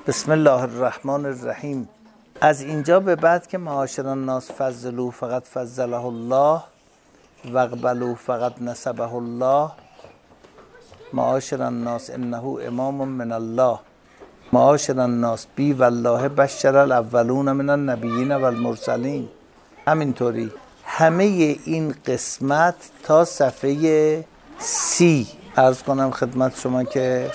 بسم الله الرحمن الرحیم. از اینجا به بعد که معاشر الناس فضلوا فقط فضله الله و اقبلوا فقط نصبه الله، معاشر الناس انه امام من الله، معاشر الناس بی والله بشر الاولون من النبیین و المرسلین. همینطوری همه این قسمت تا صفحه 30 عرض کنم خدمت شما که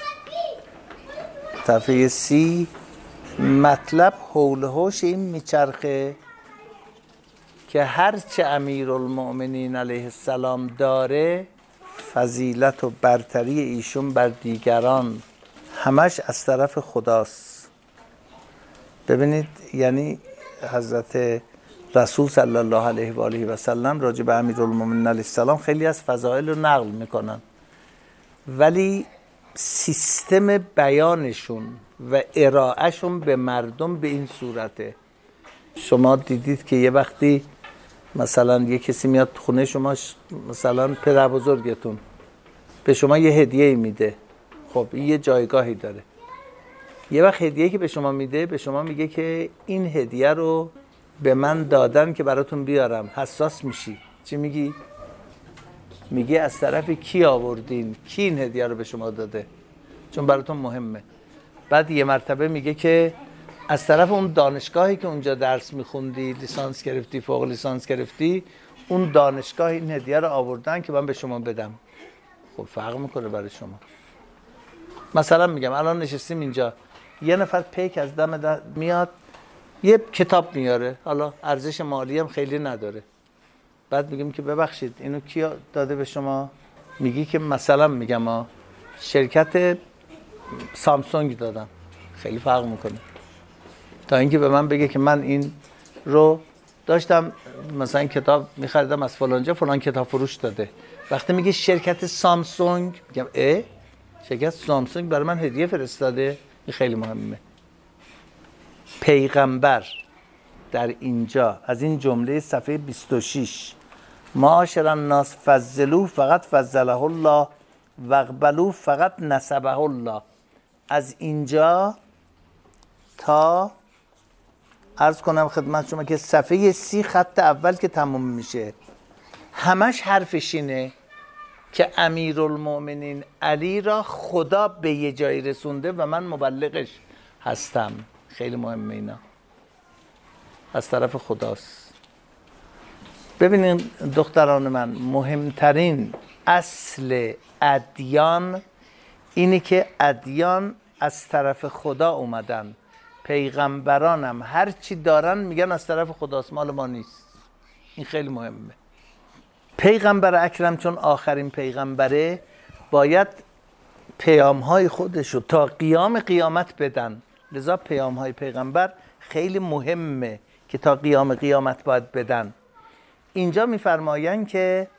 صفحه 30 مطلب حول حوش این میچرخه که هرچه امیرالمؤمنین علیه السلام داره، فضیلت و برتری ایشون بر دیگران همش از طرف خداست. ببینید یعنی حضرت رسول صلی الله علیه و آله و سلم راجع به امیرالمؤمنین علیه السلام خیلی از فضائل رو نقل میکنن، ولی سیستم بیانشون و ارائهشون به مردم به این صورته. شما دیدید که یه وقتی مثلا یه کسی میاد خونه شما، مثلا پدر بزرگتون به شما یه هدیه میده، خب این یه جایگاهی داره. یه وقت هدیه که به شما میده، به شما میگه که این هدیه رو به من دادن که براتون بیارم، حساس میشی. چی میگی؟ میگه از طرف کی آوردین، کی این هدیه رو به شما داده، چون براتون مهمه. بعد یه مرتبه میگه که از طرف اون دانشگاهی که اونجا درس میخوندی، لیسانس گرفتی، فوق لیسانس گرفتی، اون دانشگاه این هدیه رو آوردن که من به شما بدم. خب فرق میکنه برای شما. مثلا میگم الان نشستیم اینجا، یه نفر پیک از دم میاد یه کتاب میاره، حالا ارزش مالی هم خیلی نداره. بعد میگیم که ببخشید اینو کی داده به شما؟ میگی که مثلا میگم شرکت سامسونگ دادم. خیلی فرق میکنه تا اینکه به من بگه که من این رو داشتم مثلا کتاب میخریدم از فلانجا، فلان کتاب فروش داده. وقتی میگه شرکت سامسونگ، میگم شرکت سامسونگ برای من هدیه فرستاده. این خیلی مهمه. پیغمبر در اینجا از این جمله صفحه 26 معاشر الناس فضلوا فقط فضله الله و اقبلوا فقط نصبه الله، از اینجا تا عرض کنم خدمت شما که صفحه 30 خط اول که تموم میشه همش حرفش اینه که امیرالمؤمنین علی را خدا به یه جایی رسونده و من مبلغش هستم. خیلی مهمه اینا، از طرف خداست. ببینین دختران من، مهمترین اصل ادیان اینه که ادیان از طرف خدا اومدن. پیغمبرانم هر چی دارن میگن از طرف خداست، مال ما نیست. این خیلی مهمه. پیغمبر اکرم چون آخرین پیغمبره باید پیام‌های خودشو تا قیام قیامت بدن، لذا پیام‌های پیغمبر خیلی مهمه که تا قیام قیامت باید بدن. اینجا میفرمایند که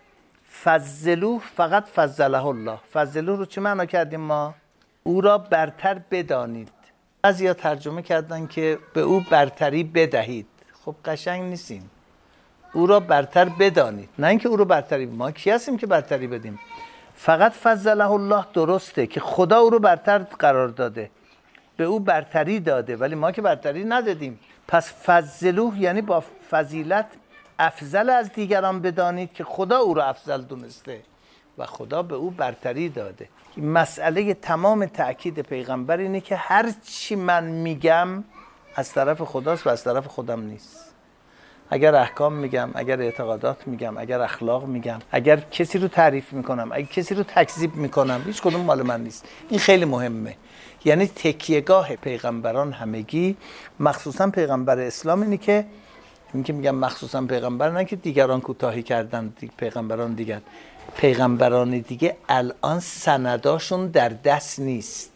فضلوه فقط فضله الله. فضلوه رو چه معنا کردیم ما؟ او را برتر بدانید. بعضیا ترجمه کردن که به او برتری بدهید. خب قشنگ نیستین. او را برتر بدانید، نه اینکه او رو برتری. ما کی هستیم که برتری بدیم؟ فقط فضله الله درسته که خدا او رو برتر قرار داده، به او برتری داده، ولی ما که برتری ندادیم. پس فضلوه یعنی با فضیلت افضل از دیگران بدانید که خدا او رو افضل دونسته و خدا به او برتری داده. مسئله تمام تأکید پیغمبر اینه که هر چی من میگم از طرف خداست و از طرف خودم نیست. اگر احکام میگم، اگر اعتقادات میگم، اگر اخلاق میگم، اگر کسی رو تعریف میکنم، اگر کسی رو تکذیب میکنم، هیچ کدوم مال من نیست. این خیلی مهمه. یعنی تکیهگاه پیغمبران همگی، مخصوصا پیغمبر اسلام، اینه که میگم مخصوصا پیغمبر، نه که دیگران کوتاهی کردن، پیغمبران دیگر، پیغمبران دیگه الان سنداشون در دست نیست،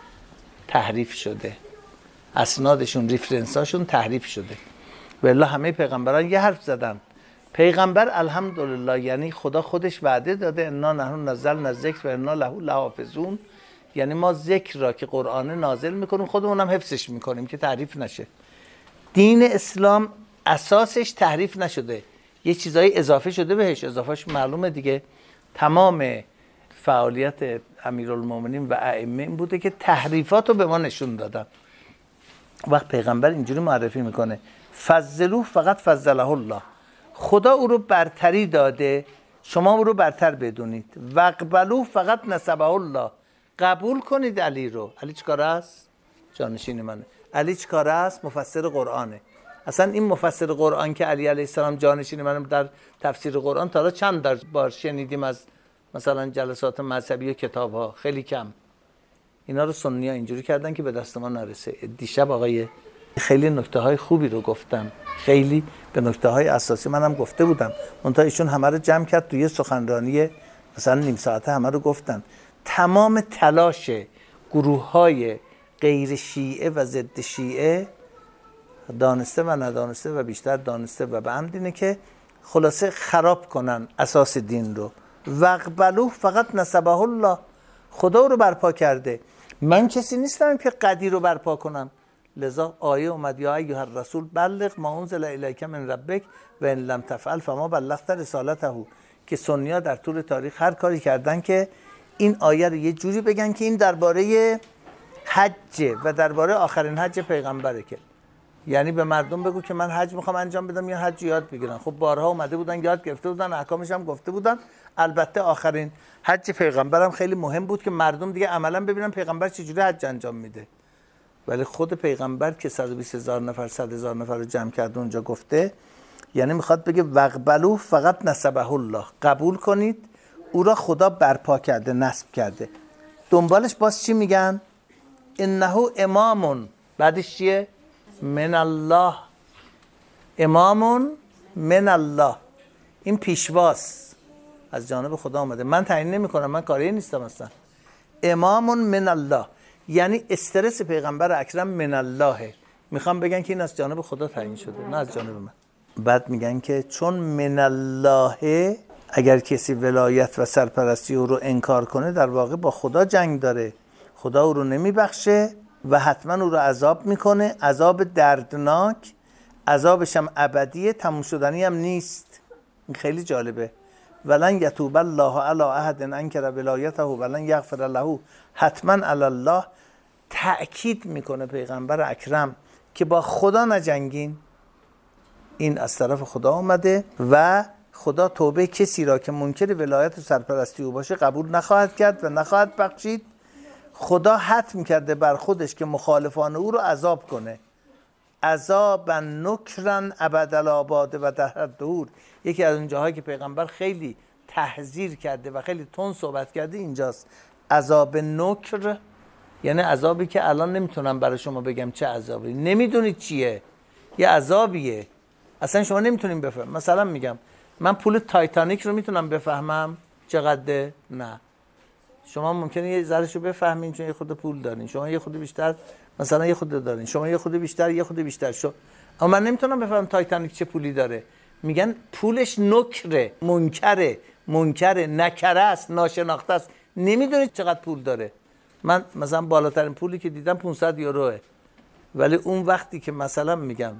تحریف شده، اسنادشون، ریفرنساشون تحریف شده. والله همه پیغمبران یه حرف زدن. پیغمبر الحمدلله یعنی خدا خودش وعده داده انا نحن نزلنا الذکر و انا له لحافظون، یعنی ما ذکر را که قرآن نازل میکنیم خودمون هم حفظش میکنیم که تحریف نشه. دین اسلام اساسش تحریف نشده، یه چیزایی اضافه شده بهش، اضافهش معلومه دیگه. تمام فعالیت امیرالمومنین و ائمه این بوده که تحریفات رو به ما نشون دادن. وقت پیغمبر اینجوری معرفی میکنه فضلوه فقط فضله الله، خدا او رو برتری داده، شما او رو برتر بدونید. وقبلوه فقط نسبه الله، قبول کنید علی رو. علی چیکار است؟ جانشین منه. علی چیکار است؟ مفسر قرآنه. اصلا این مفسر قرآن که علی علیه السلام جانشین منه در تفسیر قرآن تا حالا چند بار شنیدیم از مثلا جلسات مذهبی و کتاب ها؟ خیلی کم. اینا رو سنی ها اینجوری کردن که به دست ما نرسه. دیشب آقای خیلی نکته های خوبی رو گفتم، خیلی به نکته های اساسی منم گفته بودم، منتها ایشون همه رو جمع کرد توی سخنرانی مثلا نیم ساعته همه رو گفتن. تمام تلاش گروه های غیر شیعه و ضد شیعه، دانسته و ندانسته و بیشتر دانسته و به عمد، اینه که خلاصه خراب کنن اساس دین رو. وقبلوه فقط نسبه الله، خدا رو برپا کرده. من کسی نیستم که قدیر رو برپا کنم. لذا آیه اومد یا ایها الرسول بلغ ما انزل الیک من ربک و ان لم تفعل فما بلغت رسالته، که سنی‌ها در طول تاریخ هر کاری کردن که این آیه رو یه جوری بگن که این درباره حج و درباره آخرین حج پیغمبره، که یعنی به مردم بگو که من حج میخوام انجام بدم یا حج یاد بگیرن. خب بارها اومده بودن یاد گرفته بودن، احکامش هم گفته بودن. البته آخرین حج پیغمبرم خیلی مهم بود که مردم دیگه عملا ببینن پیغمبر چجوری حج انجام میده. ولی خود پیغمبر که 120,000 نفر 100,000 نفر رو جمع کرده اونجا گفته، یعنی میخواد بگه وقبلوه فقط نسبه الله، قبول کنید او را خدا برپا کرده، نصب کرده. دنبالش باز چی میگن؟ انه امامون، بعدش چیه؟ من الله، امامون من الله، این پیشواست از جانب خدا آمده، من تعیین نمی کنم، من کاری نیستم اصلا. امامون من الله یعنی استرس پیغمبر اکرم من اللهه، میخوام بگن که این از جانب خدا تعیین شده، نه از جانب من. بعد میگن که چون من الله، اگر کسی ولایت و سرپرستی او رو انکار کنه در واقع با خدا جنگ داره، خدا او رو نمیبخشه و حتما او رو عذاب میکنه، عذاب دردناک، عذابش هم ابدیه، تموم شدنی هم نیست. این خیلی جالبه. ولن یتوب الله علی احد انکر ولایته ولن یغفر له حتما علی الله. تأکید میکنه پیغمبر اکرم که با خدا نجنگین، این از طرف خدا آمده و خدا توبه کسی را که منکر ولایت و سرپرستی او باشه قبول نخواهد کرد و نخواهد بخشید. خدا حتم کرده بر خودش که مخالفان او رو عذاب کنه، عذابا نکرن ابدالآباد و دهر الدهور. یکی از اون جاهایی که پیغمبر خیلی تحذیر کرده و خیلی تند صحبت کرده اینجاست. عذاب نکر یعنی عذابی که الان نمیتونم برای شما بگم چه عذابی، نمیدونید چیه، یه عذابیه اصلا شما نمیتونیم بفهم. مثلا میگم من پول تایتانیک رو میتونم بفهمم چقدره؟ نه. شما ممکنه یه ذرهشو بفهمین چون یه خود پول دارین، شما یه خود بیشتر مثلا یه خود دارین، شما یه خود بیشتر یه خود بیشتر شو، اما من نمیتونم بفهمم تایتانیک چه پولی داره. میگن پولش نکره، منکره، نکره است، ناشناخته است، نمیدونید چقدر پول داره. من مثلا بالاترین پولی که دیدم 500 یوروه، ولی اون وقتی که مثلا میگم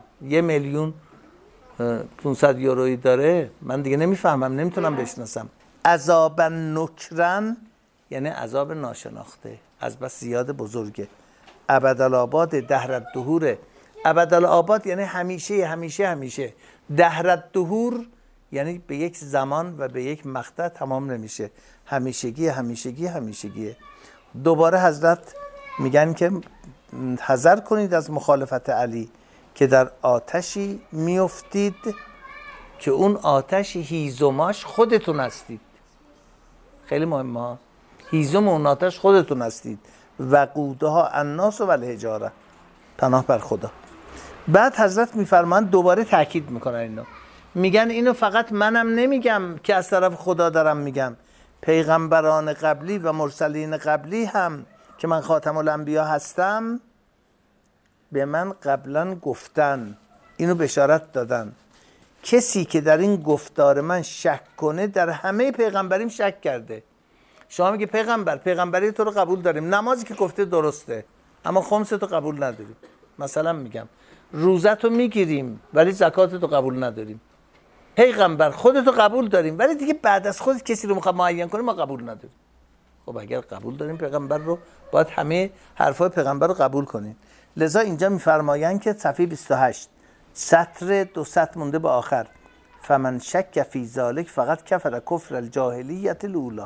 1,500,000 یورویی داره من دیگه نمیفهمم، نمیتونم بشناسم. عذاب نکرن یعنی عذاب ناشناخته، از بس زیاد بزرگه. ابدالآباد دهر الدهور، ابدالآباد یعنی همیشه. دهر الدهور یعنی به یک زمان و به یک مقطع تمام نمیشه، همیشگیه. دوباره حضرت میگن که حذر کنید از مخالفت علی که در آتشی میافتید که اون آتش هیزماش خودتون هستید. خیلی مهمه، هیزم اون آتش خودتون هستید. وقودها الناس و الحجاره، پناه بر خدا. بعد حضرت میفرمان دوباره تاکید میکنن اینو، میگن اینو فقط منم نمیگم که از طرف خدا دارم میگم، پیغمبران قبلی و مرسلین قبلی هم که من خاتم الانبیا هستم به من قبلا گفتن، اینو بشارت دادن. کسی که در این گفتار من شک کنه در همه پیغمبریم شک کرده. شما میگه پیغمبری تو رو قبول داریم، نمازی که گفته درسته اما خمس تو قبول نداریم. مثلا میگم روزت رو میگیریم ولی زکات تو قبول نداریم. پیغمبر خودتو قبول داریم ولی دیگه بعد از خودت کسی رو میخواد معین کنیم ما قبول نداریم. خب اگر قبول داریم پیغمبر رو باید همه حرفای پیغمبر رو قبول کنیم. لذا اینجا میفرمایند که صفحه 28 سطر 2 سطر مونده به آخر، فمن شک فی ذلک فقط کفر کفر الجاهلیت الاولی.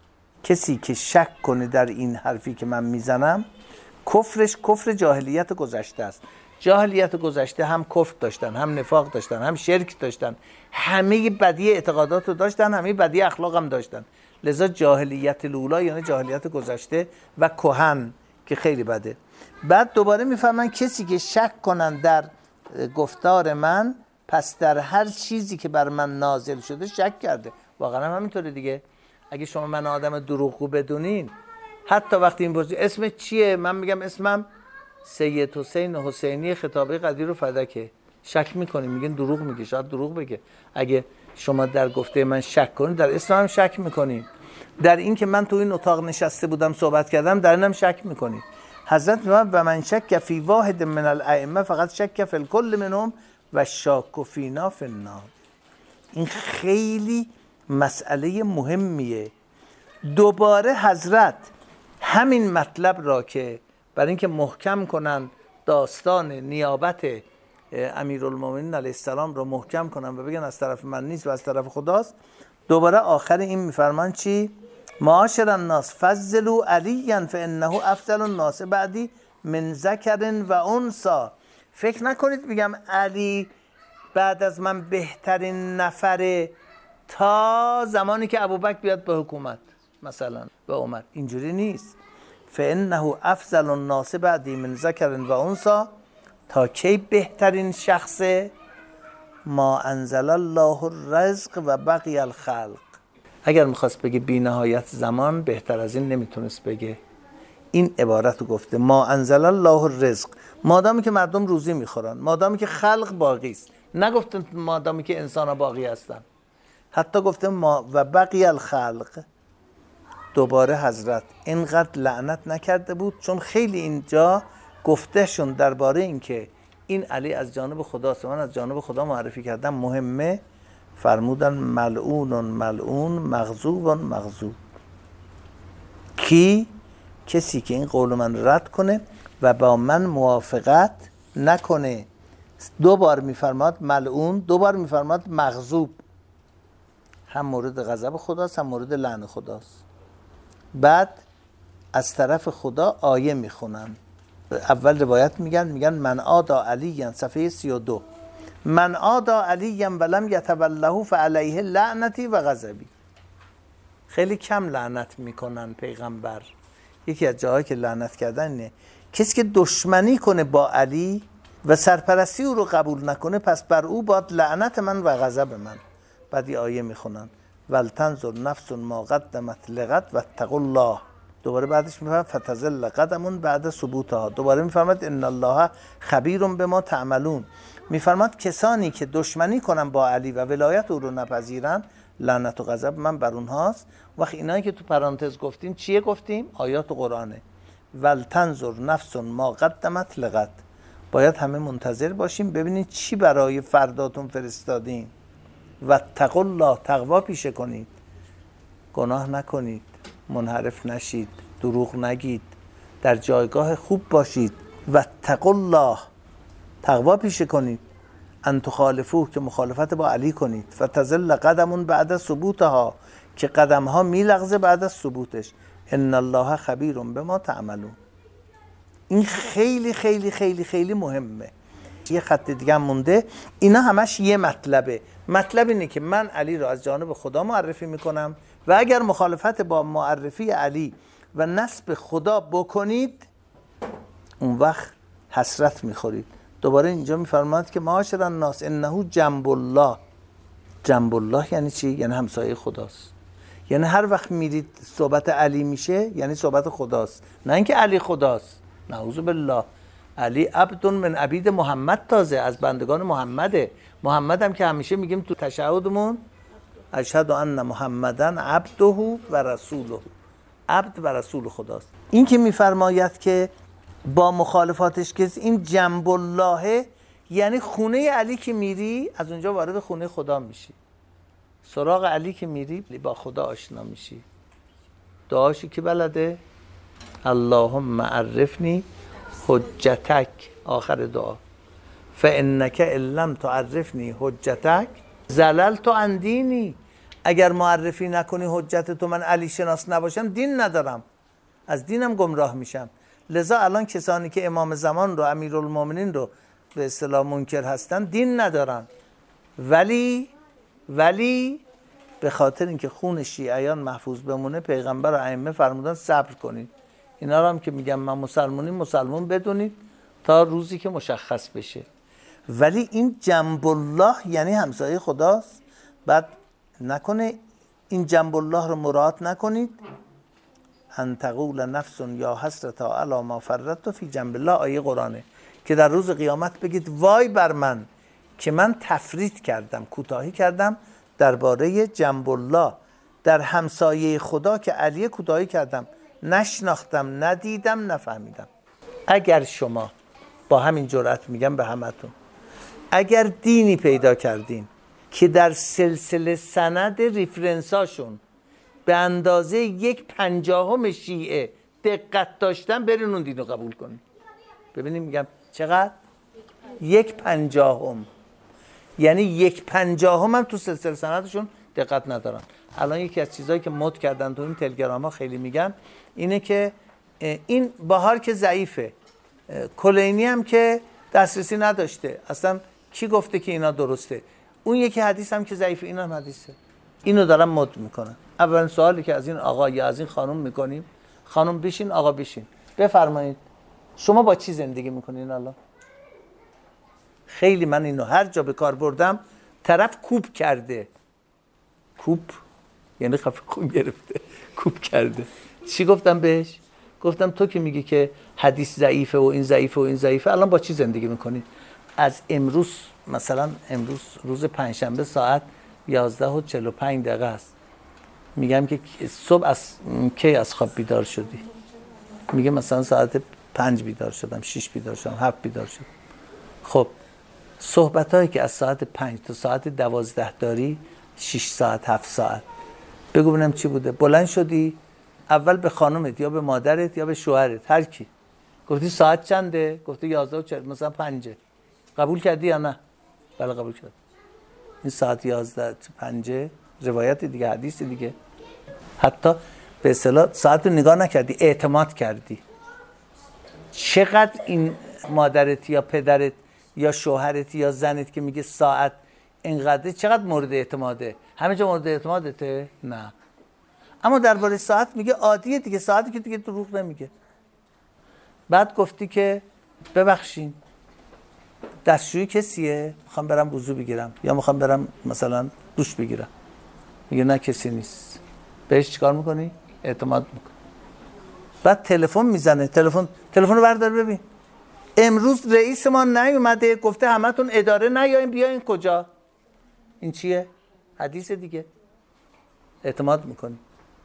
کسی که شک کنه در این حرفی که من میزنم، کفرش کفر جاهلیت گذشته است. جاهلیت گذشته هم کفر داشتن، هم نفاق داشتن، هم شرک داشتن، همه بدی اعتقادات رو داشتن، همه بدی اخلاق هم داشتن. لذا جاهلیت الاولی یعنی جاهلیت گذشته و کهن که خیلی بده. بعد دوباره میفهمن کسی که شک کنن در گفتار من، پس در هر چیزی که بر من نازل شده شک کرده. واقعا هم همینطوره دیگه. اگه شما من آدم دروغگو بدونین، حتی وقتی این پرسید اسم چیه، من میگم اسمم سید حسین حسینی خطابه قدیر و فدکه، شک میکنین، میگین دروغ میگه، شاید دروغ بگه. اگه شما در گفته من شک کنین، در اسمم شک میکنین. در این که من تو این اتاق نشسته بودم صحبت کردم، در اینم شک میکنین. حضرت میگه و من شک فی واحد من الائمه فقط شک فی الکل منهم و شاک فینا فی النار. این خیلی مسئله مهمیه. دوباره حضرت همین مطلب را که برای اینکه محکم کنن داستان نیابت امیرالمومنین علیه السلام رو محکم کنن و بگن از طرف من نیست و از طرف خداست، دوباره آخر این میفرمان چی؟ معاشر الناس فضلوا علیا فانه افضل الناس بعدی من ذکر و انثی. فکر نکنید میگم علی بعد از من بهترین نفره تا زمانی که ابوبکر بیاد به حکومت مثلا به عمر. اینجوری نیست. فانه افضل الناس بعدی من ذکر و انثی. تا کی بهترین شخصه؟ ما انزل الله الرزق و بقی الخلق. اگر میخواست بگه بی نهایت زمان، بهتر از این نمیتونست بگه. این عبارت رو گفته ما انزل الله الرزق، مادامی که مردم روزی میخورن، مادامی که خلق باقی است. نگفتن مادامی که انسان ها باقی هستن. حتی گفته ما و بقی الخلق. دوباره حضرت اینقدر لعنت نکرده بود، چون خیلی اینجا گفتهشون درباره این که این علی از جانب خداست، من از جانب خدا معرفی کردم مهمه. فرمودن ملعون ملعون مغضوب مغضوب. کی؟ کسی که این قول من رد کنه و با من موافقت نکنه. 2 بار میفرماد ملعون، 2 بار میفرماد مغضوب. هم مورد غضب خداست، هم مورد لعن خداست. بعد از طرف خدا آیه میخونن. اول روایت میگن من آدا علی، صفحه 32، من آدا علی ولم یتوله فعلیه لعنتی و غضبی. خیلی کم لعنت میکنن پیغمبر. یکی از جاهایی که لعنت کردن اینه کسی که دشمنی کنه با علی و سرپرستی او رو قبول نکنه، پس بر او باد لعنت من و غضب من. بعد این آیه میخونن ولتنظر نفس ما قدمت لغد واتقوا الله. دوباره بعدش میفرماد فتزل قدم بعد ثبوتها. دوباره میفرماد ان الله خبیر بما تعملون. میفرماد کسانی که دشمنی کنن با علی و ولایت او رو نپذیرن، لعنت و غضب من بر اونهاست. وقت اینایی که تو پرانتز گفتیم چیه گفتیم؟ آیات قرآنه. ولتنظر نفس ما قدمت لغد. باید همه منتظر باشیم ببینید چی برای فرداتون فرستادیم. واتقوا الله، تقوا پیشه کنید، گناه نکنید، منحرف نشید، دروغ نگید، در جایگاه خوب باشید. واتقوا الله، تقوا پیشه کنید. ان تخالفوه، که مخالفت با علی کنید. فتزل قدمون بعد ثبوتها، که قدم ها میلغزه بعد از ثبوتش. ان الله خبیر بما تعملون. این خیلی خیلی خیلی خیلی مهمه. یه خط دیگه هم مونده. اینا همش یه مطلبه. مطلب اینه که من علی رو از جانب خدا معرفی میکنم و اگر مخالفت با معرفی علی و نسب خدا بکنید، اون وقت حسرت میخورید. دوباره اینجا میفرماد که معاشر الناس انه جنب الله. جنب الله یعنی چی؟ یعنی همسایه خداست. یعنی هر وقت میرید صحبت علی میشه یعنی صحبت خداست، نه اینکه علی خداست. نعوذ بالله. علی عبد من عبید محمد، تازه از بندگان محمده. محمد هم که همیشه میگیم تو تشهدمون اشهد ان محمدن عبده و رسوله. عبد و رسول خداست. این که میفرماید که با مخالفاتش که این جنب الله، یعنی خونه علی که میری از اونجا وارد خونه خدا میشی. سراغ علی که میری با خدا آشنا میشی. دعاشی که بلده اللهم عرفنی حجتک، آخر دعا، فانک ان لم تعرفنی حجتک زللت عن دینی. اگر معرفی نکنی حجت تو، من علی شناس نباشم دین ندارم، از دینم گمراه میشم. لذا الان کسانی که امام زمان رو، امیرالمومنین رو به اصطلاح منکر هستن دین ندارن، ولی به خاطر اینکه خون شیعیان محفوظ بمونه پیغمبر و ائمه فرمودن صبر کنید. اینا رو هم که میگم من مسلمون بدونید تا روزی که مشخص بشه. ولی این جنب الله یعنی همسایه خداست. بعد نکنه این جنب الله رو مراعات نکنید. ان تقول نفس یا حسرتا علی ما فرطت فی جنب الله، آیه قرآنه، که در روز قیامت بگید وای بر من که من تفریط کردم، کوتاهی کردم درباره جنب الله، در همسایه خدا که علی کوتاهی کردم، نشناختم، ندیدم، نفهمیدم. اگر شما با همین جرأت میگم به همتون، اگر دینی پیدا کردین که در سلسله سند ریفرنساشون به اندازه 1/50 شیعه دقت داشتن، برین اون دین رو قبول کنین. ببینیم میگم چقدر؟ 1/50. یعنی 1/50 هم تو سلسله سندشون دقت ندارن. الان یکی از چیزایی که مد کردن تو این تلگرام ها خیلی میگن اینه که این بهار که ضعیفه، کلینی هم که دسترسی نداشته، اصلا کی گفته که اینا درسته؟ اون یکی حدیث هم که ضعیفه، این هم حدیثه. اینو دارن مد میکنن. اولین سوالی که از این آقا یا از این خانم میکنیم، خانم بشین، آقا بشین، بفرمایید شما با چی زندگی میکنین الان؟ خیلی من اینو هر جا به کار بردم طرف کوب کرده. کوب یعنی خفه خون گرفته، کوب کرده. چی گفتم بهش؟ گفتم تو که میگی که حدیث ضعیفه و این ضعیفه و این ضعیفه، الان با چی زندگی میکنید؟ از امروز مثلا امروز روز پنجشنبه ساعت 11:45 است. میگم که صبح از کی از خواب بیدار شدی؟ میگه مثلا ساعت 5 بیدار شدم، 6 بیدار شدم، 7 بیدار شدم. خب صحبتایی که از ساعت 5 تا ساعت 12 داری، 6 ساعت 7 ساعت، بگو ببینم چی بوده؟ بلند شدی اول به خانومت یا به مادرت یا به شوهرت، هر کی، گفتی ساعت چنده؟ گفتی 11:40 مثلا 5. قبول کردی یا نه؟ بله قبول کردم. این ساعت 11:05 روایت دیگه، حدیث دیگه. حتی به اصطلاح ساعت رو نگاه نکردی، اعتماد کردی. چقدر این مادرت یا پدرت یا شوهرت یا زنت که میگه ساعت اینقدر، چقدر مورد اعتماده؟ همه جا مورد اعتمادته؟ نه. اما درباره ساعت میگه عادیه دیگه، ساعتی که دیگه دروغ نمیگه. بعد گفتی که ببخشین دستشویی کسیه؟ میخوام برم وضو بگیرم یا میخوام برم مثلا دوش بگیرم. میگه نه کسی نیست. بهش چیکار میکنی؟ اعتماد میکنی. بعد تلفن میزنه، تلفن رو بردار ببین. امروز رئیس ما نیومده، گفته همتون اداره نیاین، بیاین کجا؟ این چیه؟ حدیث دیگه. اعتماد میکنی.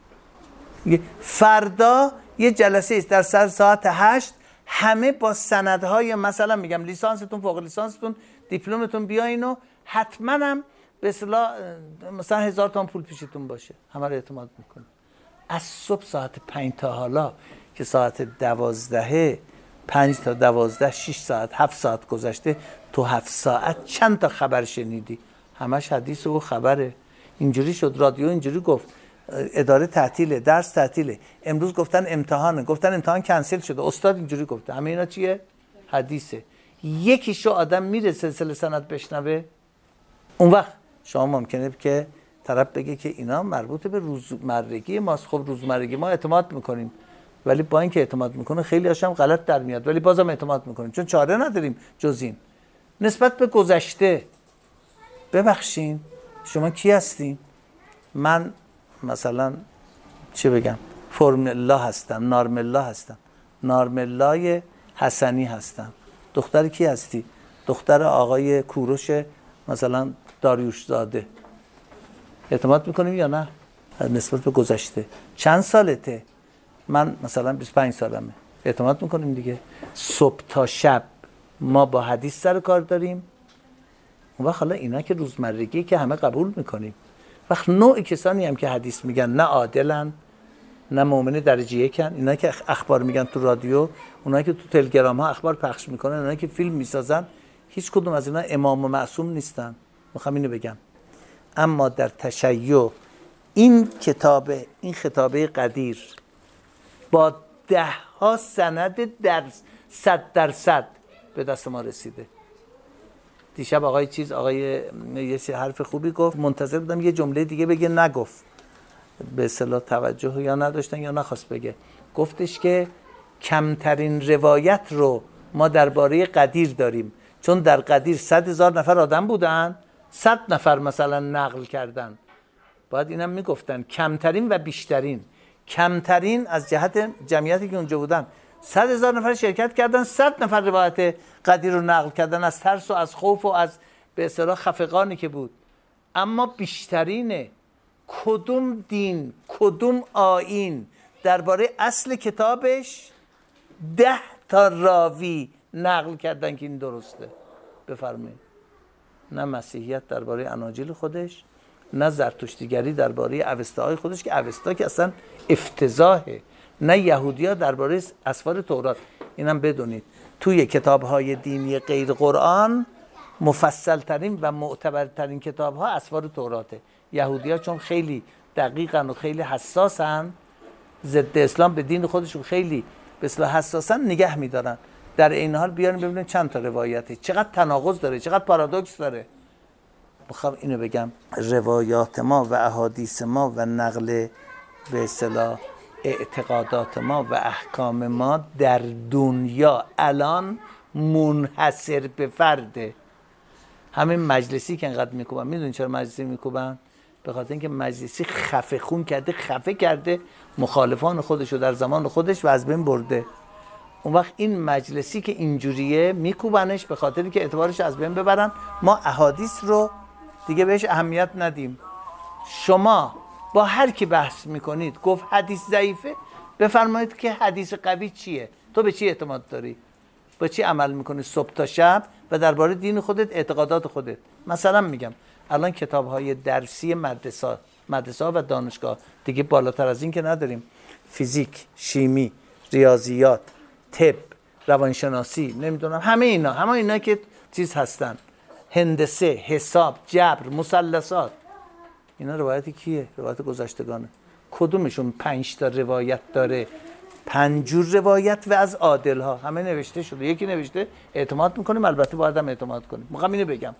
فردا یه جلسه است در ساعت 8، همه با سندهای مثلا میگم لیسانستون، فوق لیسانستون، دیپلمتون بیاین و حتما هم به اصطلاح مثلا 1000 تومان پول پیشتون باشه. همه رو اعتماد میکنه. از صبح ساعت 5 تا حالا که ساعت 12، 5 تا 12، 6 ساعت 7 ساعت گذشته، تو 7 ساعت چند تا خبر شنیدی؟ همش حدیث و خبره. اینجوری شد، رادیو اینجوری گفت، اداره تعطیله، درس تعطیله، امروز گفتن امتحانه، گفتن امتحان کنسل شده، استاد اینجوری گفته. همه اینا چیه؟ حدیثه. یکیشو آدم میره سلسله سند بشنوه، اون وقت شما ممکنه که طرف بگه که اینا مربوط به روزمرگی ماست. خب روزمرگی ما اعتماد میکنیم، ولی با اینکه اعتماد میکنه خیلی هاشم غلط در میاد، ولی بازم اعتماد میکنیم چون چاره نداریم جز این. نسبت به گذشته، ببخشین شما کی هستین؟ من مثلا چه بگم، فرم الله هستم، نارم الله هستم، نارم الله حسنی هستم. دختر کی هستی؟ دختر آقای کوروش مثلا داریوش زاده. اعتماد میکنیم یا نه؟ نسبت به گذشته. چند سالته؟ من مثلا 25 سالمه. اعتماد میکنیم دیگه. صبح تا شب ما با حدیث سر کار داریم. اون وقت حالا اینا که روزمرگی که همه قبول میکنیم. وقت نوع کسانی هم که حدیث میگن نه عادلن، نه مؤمن درجه یکن، اینا که اخبار میگن تو رادیو، اونایی که تو تلگرام ها اخبار پخش میکنن، اونایی که فیلم میسازن، هیچ کدوم از اینا امام و معصوم نیستن. میخوام اینو بگم. اما در تشیع این خطابه قدیر با 10 ها سند در 100% به دست ما رسیده. دیشب آقای یه حرف خوبی گفت، منتظر بودم یه جمله دیگه بگه، نگفت. به اصطلاح توجه یا نداشتن یا نخواست بگه. گفتش که کمترین روایت رو ما درباره قدیر داریم، چون در قدیر 100,000 نفر آدم بودن، 100 نفر مثلا نقل کردن. باید اینم میگفتن کمترین و بیشترین. کمترین از جهت جمعیتی که اونجا بودن 100,000 نفر شرکت کردن، 100 نفر روایت قدیر رو نقل کردن از ترس و از خوف و از به اصطلاح خفقانی که بود. اما بیشترینه. کدوم دین، کدوم آیین درباره اصل کتابش 10 تا راوی نقل کردن که این درسته؟ بفرمایید. نه مسیحیت درباره اناجیل خودش، نه زرتشتیگری درباره اوستاهای خودش که اوستا که اصلا افتضاحه، نه یهودی‌ها درباره اسفار تورات. اینم بدونید توی کتاب‌های دینی غیر قرآن مفصل‌ترین و معتبرترین کتاب‌ها اسفار توراته. یهودی‌ها چون خیلی دقیقاً و خیلی حساسن، ضد اسلام به دین خودشون خیلی به اصطلاح حساسن، نگه می‌دارن. در این حال بیاریم ببینیم چند تا روایته، چقدر تناقض داره، چقدر پارادوکس داره. میخوام اینو بگم، روایات ما و احادیث ما و نقل به اصطلاح اعتقادات ما و احکام ما در دنیا الان منحصر به فرده. همین مجلسی که انقدر میکوبن، میدونین چرا مجلسی میکوبن؟ به خاطر اینکه مجلسی خفه کرده مخالفان خودشو در زمان خودش و از بین برده. اون وقت این مجلسی که اینجوریه میکوبنش به خاطری که اعتبارش از بین ببرن، ما احادیث رو دیگه بهش اهمیت ندیم. شما با هر کی بحث میکنید گفت حدیث ضعیفه، بفرمایید که حدیث قوی چیه؟ تو به چی اعتماد داری؟ با چی عمل میکنی صبح تا شب و درباره دین خودت، اعتقادات خودت؟ مثلا میگم الان کتاب‌های درسی مدرسه و دانشگاه دیگه بالاتر از این که نداریم. فیزیک، شیمی، ریاضیات، طب، روانشناسی، نمیدونم همه اینا که چیز هستن، هندسه، حساب، جبر، مثلثات، اینا روایتی کیه؟ روایت گذشتگانه. کدومشون 5 تا روایت داره؟ 5 جور روایت و از عادل ها همه نوشته شده. یکی نوشته اعتماد میکنیم، البته باید هم اعتماد کنیم. میخوام اینو بگم،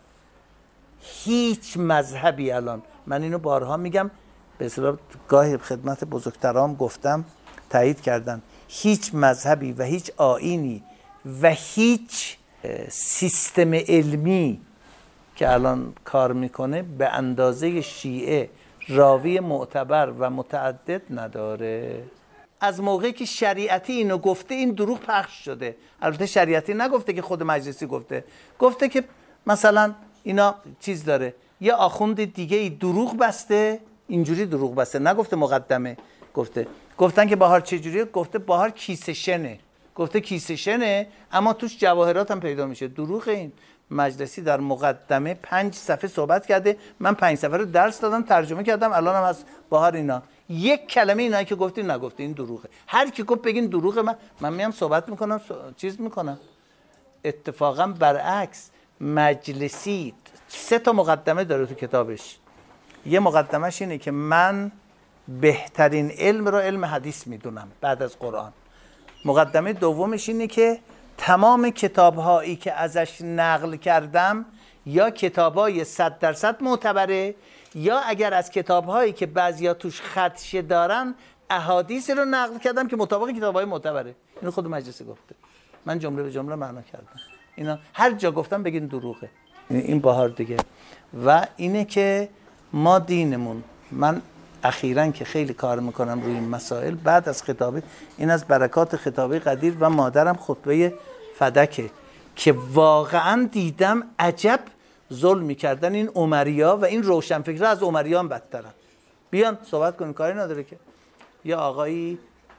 هیچ مذهبی الان، من اینو بارها میگم، به اصطلاح گاهی خدمت بزرگترام گفتم، تایید کردن، هیچ مذهبی و هیچ آیینی و هیچ سیستم علمی که الان کار میکنه به اندازه شیعه راوی معتبر و متعدد نداره. از موقعی که شریعتی اینو گفته این دروغ پخش شده. البته شریعتی نگفته که خود مجلسی گفته که مثلا اینا چیز داره، یه آخوند دیگه ای دروغ بسته، اینجوری دروغ بسته، نگفته مقدمه. گفتن که بهار چجوریه؟ گفته بهار کیسه شنه. گفته کیسه شنه اما توش جواهرات هم پیدا میشه. دروغ. این مجلسی در مقدمه 5 صفحه صحبت کرده، من 5 صفحه رو درس دادم، ترجمه کردم، الان هم از بهار اینا یک کلمه اینایی که گفتین نگفته. این دروغه. هر کی گفت بگین دروغه، من میام صحبت میکنم، چیز میکنم. اتفاقا برعکس، مجلسی 3 تا مقدمه داره تو کتابش. یه مقدمش اینه که من بهترین علم رو علم حدیث میدونم بعد از قرآن. مقدمه دومش اینه که تمام کتاب‌هایی که ازش نقل کردم یا کتاب‌های 100% معتبره، یا اگر از کتاب‌هایی که بعضیا توش خدشه دارن احادیث رو نقل کردم که مطابق کتاب‌های معتبره. اینو خود مجلسی گفته، من جمله به جمله معنا کردم. اینا هر جا گفتم بگین دروغه. این بهار دیگه. و اینه که ما دینمون، من اخیراً که خیلی کار میکنم روی این مسائل بعد از خطابه، این از برکات خطابه قدیر و مادرم خطبه فدکه که واقعاً دیدم عجب ظلم میکردن این عمریا و این روشنفکرها از عمریان بدترن. بیان صحبت کنیم، کاری نداره که. یا آقایی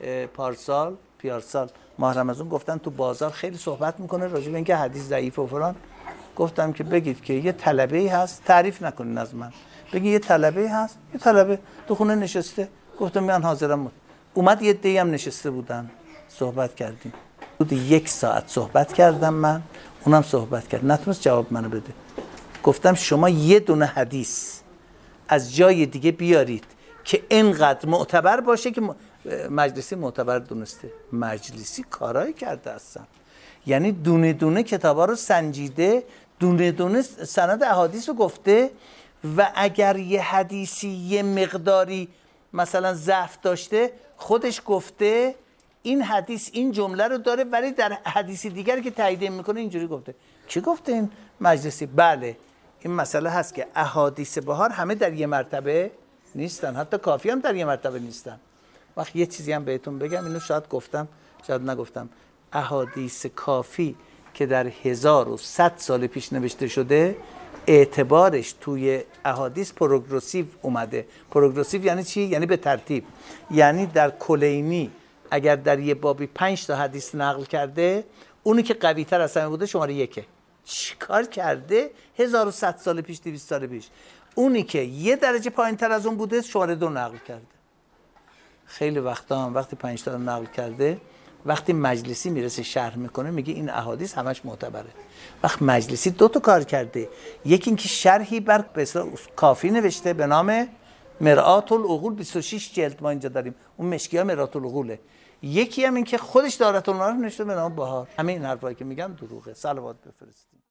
پیارسال ماه رمضان گفتن تو بازار خیلی صحبت میکنه راجع به اینکه حدیث ضعیف و فلان. گفتم که بگید که یه طلبه‌ای هست، تعریف نکنین از من، بگید یه طلبه‌ای هست، یه طلبه تو خونه نشسته، گفتم من حاضرم اومد یه عده‌ای هم نشسته بودن صحبت کردیم. حدود 1 ساعت صحبت کردم من، اونم صحبت کرد، نتونست جواب منو بده. گفتم شما یه دونه حدیث از جای دیگه بیارید که اینقدر معتبر باشه که مجلسی معتبر دونسته. مجلسی کارایی کرده اصلا، یعنی دونه دونه کتابا رو سنجیده، دونه دونه سند احادیث رو گفته و اگر یه حدیثی یه مقداری مثلا ضعف داشته خودش گفته این حدیث این جمله رو داره، ولی در حدیثی دیگری که تایید میکنه اینجوری گفته. کی گفته این مجلسی؟ بله این مسئله هست که احادیث بهار همه در یه مرتبه نیستن، حتی کافی هم در یه مرتبه نیستن. وقت یه چیزی هم بهتون بگم، اینو شاید گفتم شاید نگفتم، احادیث کافی که در 1100 سال پیش نوشته شده اعتبارش توی احادیث پروگرسیو اومده. پروگرسیو یعنی چی؟ یعنی به ترتیب. یعنی در کلینی اگر در یه بابی 5 تا حدیث نقل کرده، اونی که قوی تر از همه بوده شماره 1. چیکار کرده؟ 1100 سال پیش، 200 سال پیش. اونی که یه درجه پایین تر از اون بوده شماره 2 نقل کرده. خیلی وقتا هم وقتی 5 تا نقل کرده، وقتی مجلسی میرسه شرح میکنه میگه این احادیث همش معتبره. وقت مجلسی 2 تا کار کرده، یکی اینکه شرحی بر کافی نوشته به نام مرآت العقول، 26 جلد ما اینجا داریم، اون مشکیه مرآت العقوله. یکی هم این که خودش دارت النار نوشته به نام بهار. همه این حرفایی که میگم دروغه. صلوات بفرستید.